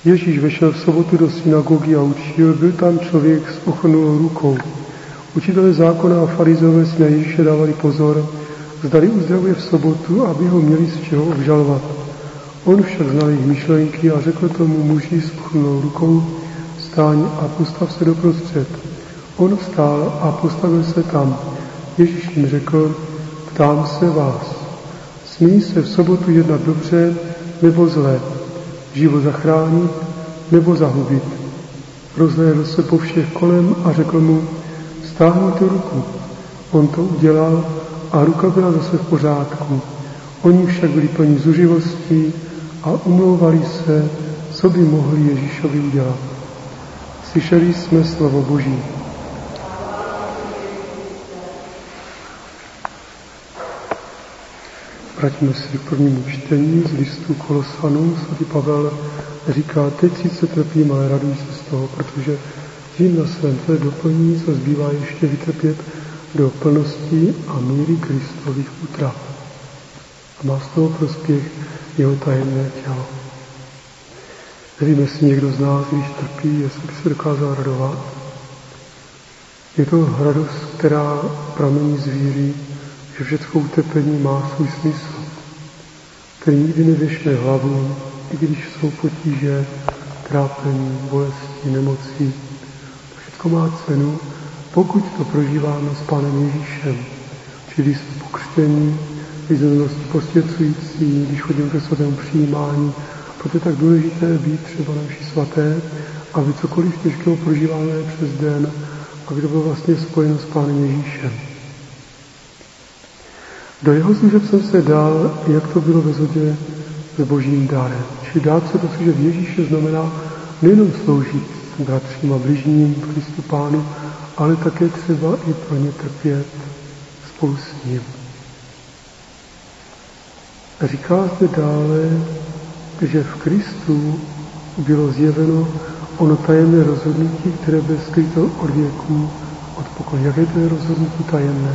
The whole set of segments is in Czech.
Ježíš vešel v sobotu do synagogy a učil, byl tam člověk s ochrnulou rukou. Učitelé zákona a farizové si na Ježíše dávali pozor, zdali uzdravuje v sobotu, aby ho měli z čeho obžalovat. On však znal jejich myšlenky a řekl tomu muži s ochrnulou rukou, vstaň a postav se doprostřed. On vstál a postavil se tam. Ježíš jim řekl, ptám se vás, smí se v sobotu jednat dobře nebo zlé, život zachránit nebo zahubit. Rozhlédl se po všech kolem a řekl mu, stáhněte ruku. On to udělal a ruka byla zase v pořádku. Oni však byli plní zuřivostí a umlouvali se, co by mohli Ježíšovi udělat. Slyšeli jsme slovo Boží. Vrátíme se k prvnímu čtení z listu Kolosanům. Svatý Pavel říká, teď sice trpím, ale raduji se z toho, protože tím na svém těle doplní, co zbývá ještě vytrpět do plnosti a míry Kristových útrap. A má z toho prospěch jeho tajemné tělo. Nevím, jestli někdo z nás, když trpí, jestli by se dokázal radovat. Je to radost, která pramení z víry, že všechno utrpení má svůj smysl, který nikdy nevěšne hlavu, i když jsou potíže, trápení, bolesti, nemoci. To všechno má cenu, pokud to prožíváme s Pánem Ježíšem. Čili jsme pokřtění, když jsme posvěcující, když chodíme ke svatému přijímání. Proto je tak důležité být třeba na mši svaté, aby cokoliv těžkého prožíváme přes den, aby to bylo vlastně spojeno s Pánem Ježíšem. Do jeho služeb jsem se dal, jak to bylo ve shodě s Božím dárem. Čili dát se do služeb Ježíše znamená nejenom sloužit bratřím a bližním Kristu Pánu, ale také třeba i pro ně trpět spolu s ním. Říká zde dále, že v Kristu bylo zjeveno ono tajemné rozhodnutí, které bylo skryto od věků, od pokolení. Jaké to je rozhodnutí tajemné?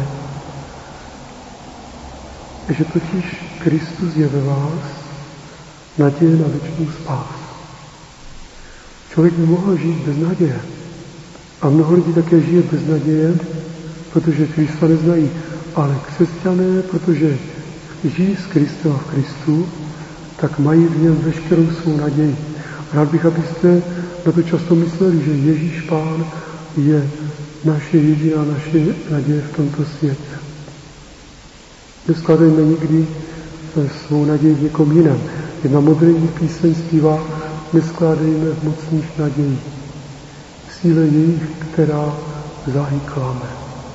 Že totiž Kristus je ve vás naděje na věčnou spásu. Člověk by mohl žít bez naděje. A mnoho lidí také žije bez naděje, protože Krista neznají. Ale křesťané, protože žijí s Kristem a v Kristu, tak mají v něm veškerou svou naději. Rád bych, abyste na to často mysleli, že Ježíš Pán je naše jediná naše naděje v tomto světě. Neskládejme nikdy svou naději v někom jiném. Jedna moderní píseň zpívá, neskládejme v mocných nadějí. V síle jejich, která záhy klame.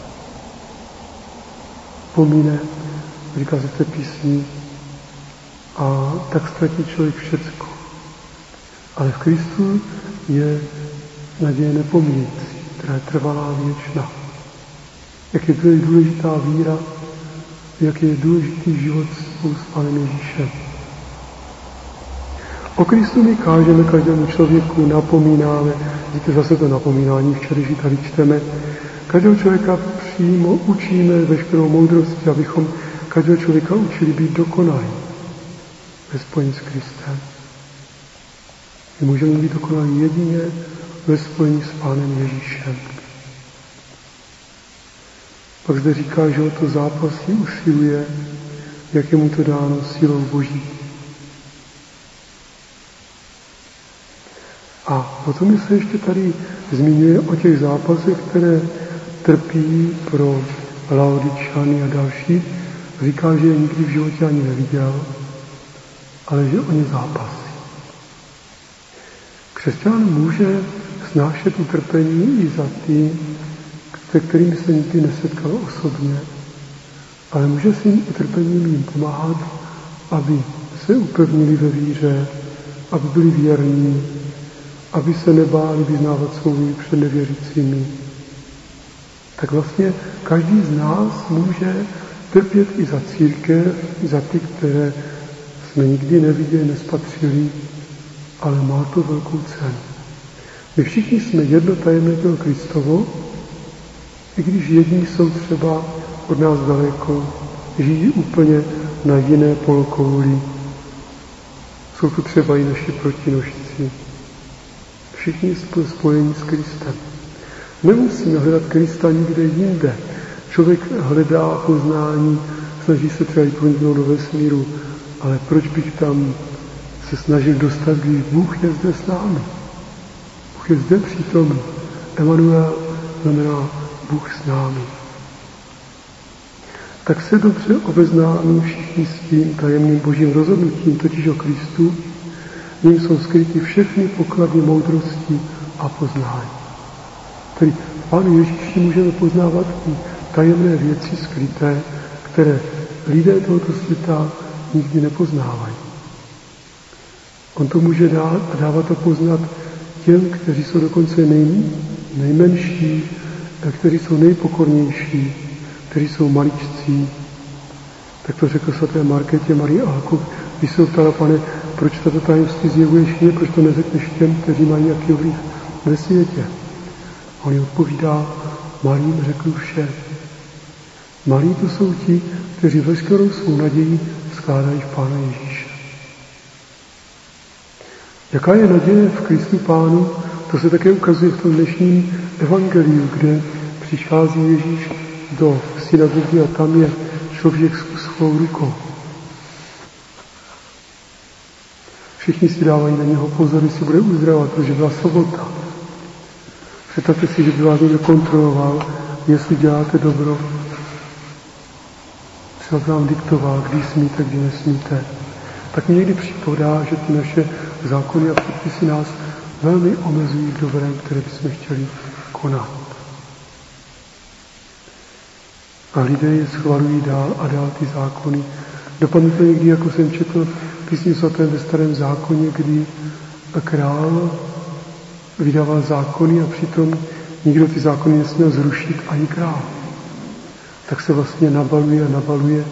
Pomíne, říká se v té písni, a tak ztratí člověk všecko. Ale v Kristu je naděje nepomíjící, která je trvalá věčná. Jak je důležitá víra, jak je důležitý život spolu s Pánem Ježíšem. O Kristu my kážeme každému člověku, napomínáme, díky zase to napomínání, včerejší tady čteme. Každého člověka přímo učíme veškerou moudrosti, abychom každého člověka učili být dokonalý ve spojení s Kristem. My můžeme být dokonalí jedině ve spojení s Pánem Ježíšem. Pak zde říká, že o to zápasí usiluje, jak je mu to dáno silou Boží. A potom se ještě tady zmiňuje o těch zápasech, které trpí pro Laodičany a další. Říká, že je nikdy v životě ani neviděl, ale že o ně zápasí. Křesťan může snášet utrpení i za ty, se kterými se nikdy nesetkal osobně, ale může s tím utrpením jim pomáhat, aby se upevnili ve víře, aby byli věrní, aby se nebáli vyznávat svou víru před nevěřícími. Tak vlastně každý z nás může trpět i za církev, i za ty, které jsme nikdy neviděli, nespatřili, ale má to velkou cenu. My všichni jsme jedno tajemné tělo Kristovo, i když jedni jsou třeba od nás daleko, žijí úplně na jiné polokouli. Jsou to třeba i naši protinožci. Všichni jsme spojeni s Kristem. Nemusíme hledat Krista nikde jinde. Člověk hledá poznání, snaží se třeba jít do vesmíru, ale proč bych tam se snažil dostat, když Bůh je zde s námi? Bůh je zde přítomný. Emanuel znamená Bůh s námi. Tak se dobře obeznámí všichni s tím tajemným božím rozhodnutím, totiž o Kristu, v něm jsou skryty všechny poklady moudrosti a poznání. Tedy v Pánu Ježíši můžeme poznávat i tajemné věci skryté, které lidé tohoto světa nikdy nepoznávají. On to může dát a dávat to poznat těm, kteří jsou dokonce nejmenší, kteří jsou nejpokornější, kteří jsou maličcí. Tak to řekl svaté Markétě Marii Alku, když se ptala: Pane, proč tato tajemství zjevuješ mě, proč to neřekneš těm, kteří mají nějaký vliv ve světě? A on jí odpovídá: malým řeknu vše. Malí to jsou ti, kteří veškerou svou naději skládají v Pána Ježíše. Jaká je naděje v Kristu Pánu, to se také ukazuje v tom dnešním evangeliu, kde přichází Ježíš do synagogy a tam je člověk s svou rukou. Všichni si dávají na něho pozor, jestli bude uzdravovat, protože byla sobota. Představte si, že by vás někdo kontroloval, jestli děláte dobro. Třeba by vám diktoval, kdy smíte, kdy nesmíte. Tak mi někdy připadá, že ty naše zákony a předpisy nás velmi omezují v dobrém, které bychom chtěli konat. A lidé je schvalují dál a dál ty zákony. Dopadne to někdy, jako jsem četl Písni svaté ve Starém zákoně, kdy král vydával zákony a přitom nikdo ty zákony nesměl zrušit, ani král. Tak se vlastně nabaluje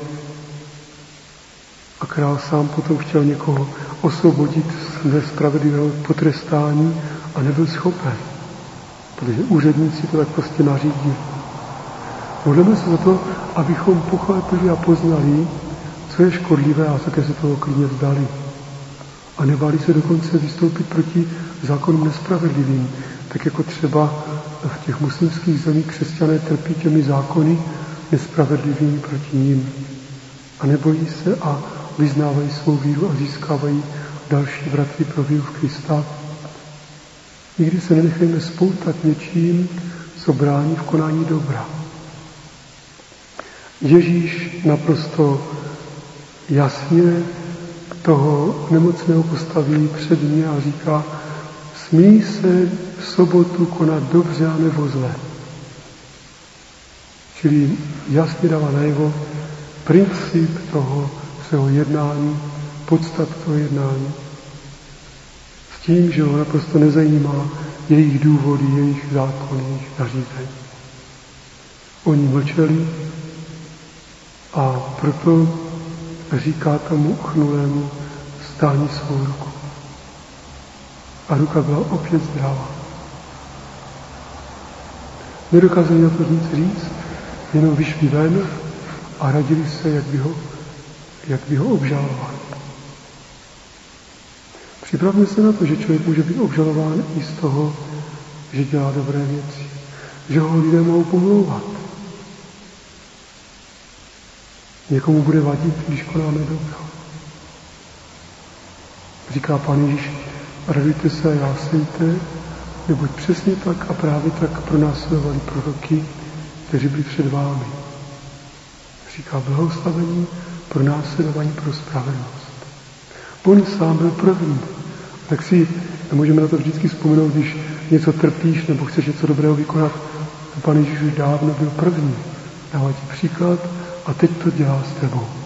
a král sám potom chtěl někoho osvobodit z nespravedlivého potrestání a nebyl schopen, protože úředníci to tak prostě nařídili. Modlíme se za to, abychom pochopili a poznali, co je škodlivé, a také se toho klidně vzdali. A nebáli se dokonce vystoupit proti zákonům nespravedlivým, tak jako třeba v těch muslimských zemích křesťané trpí těmi zákony nespravedlivými proti ním. A nebojí se a vyznávají svou víru a získávají další bratry pro víru v Krista. Nikdy se nenechejme spoutat něčím, co brání v konání dobra. Ježíš naprosto jasně toho nemocného postaví před mě a říká: smí se v sobotu konat dobře a nebo zle. Čili jasně dává najevo princip toho svého jednání, podstatu toho jednání. S tím, že ho naprosto nezajímá jejich důvody, jejich zákony, jejich nařízení. Oni mlčeli a proto říká tomu ochnulému: stáhni svou ruku. A ruka byla opět zdravá. Nedokázali na to nic říct, jenom vyšli ven a radili se, jak by ho obžalovali. Připravme se na to, že člověk může být obžalován i z toho, že dělá dobré věci, že ho lidé mohou pomlouvat. Někomu bude vadit, když konáme dobro. Říká Pán Ježíš: radujte se a jásejte, neboť přesně tak a právě tak pronásledovali proroky, kteří byli před vámi. Říká: blahoslavení pronásledování pro spravedlnost. On sám byl první. Tak si můžeme na to vždycky vzpomenout, když něco trpíš nebo chceš něco dobrého vykonat. Pán Ježíš už dávno byl první. Dává ti příklad a teď to dělá s tebou.